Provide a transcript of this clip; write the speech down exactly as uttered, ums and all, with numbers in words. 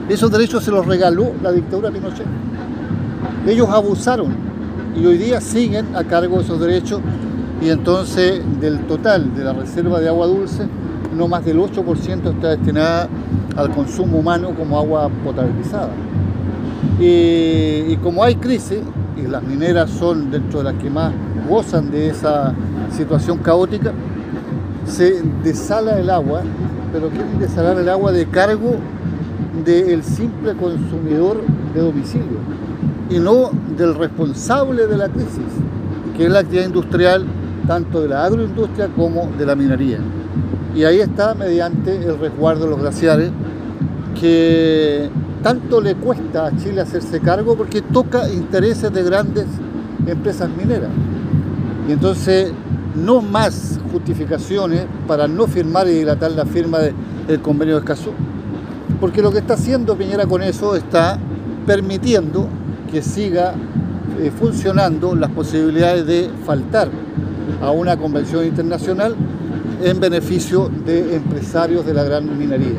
Esos derechos se los regaló la dictadura de Pinochet. Ellos abusaron y hoy día siguen a cargo de esos derechos, y entonces del total de la reserva de agua dulce, no más del ocho por ciento está destinada al consumo humano como agua potabilizada. Y, y como hay crisis, y las mineras son dentro de las que más gozan de esa situación caótica, se desala el agua, pero quieren desalar el agua de cargo del simple consumidor de domicilio y no del responsable de la crisis, que es la actividad industrial, tanto de la agroindustria como de la minería. Y ahí está mediante el resguardo de los glaciares, que tanto le cuesta a Chile hacerse cargo porque toca intereses de grandes empresas mineras. Y entonces no más justificaciones para no firmar y dilatar la firma del convenio de Escazú, porque lo que está haciendo Piñera con eso está permitiendo que siga eh, funcionando las posibilidades de faltar a una convención internacional en beneficio de empresarios de la gran minería.